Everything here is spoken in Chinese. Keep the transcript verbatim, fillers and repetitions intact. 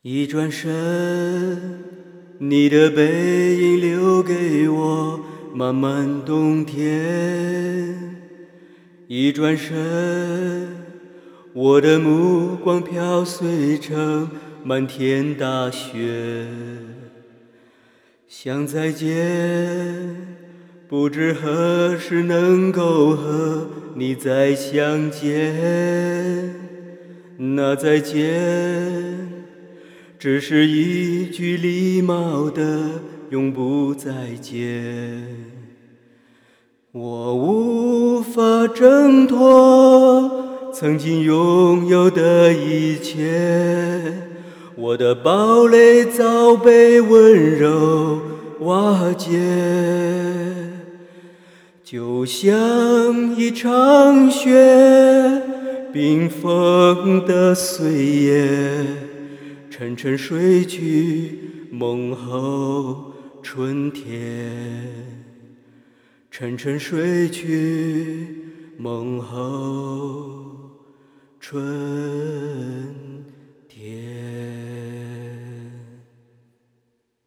一转身，你的背影留给我漫漫冬天。一转身，我的目光飘碎成漫天大雪。想再见，不知何时能够和你再相见。那再见，只是一句礼貌的永不再见。我无法挣脱曾经拥有的一切，我的堡垒早被温柔瓦解，就像一场雪，冰封的岁月，沉沉睡去，梦后春天。沉沉睡去，梦后春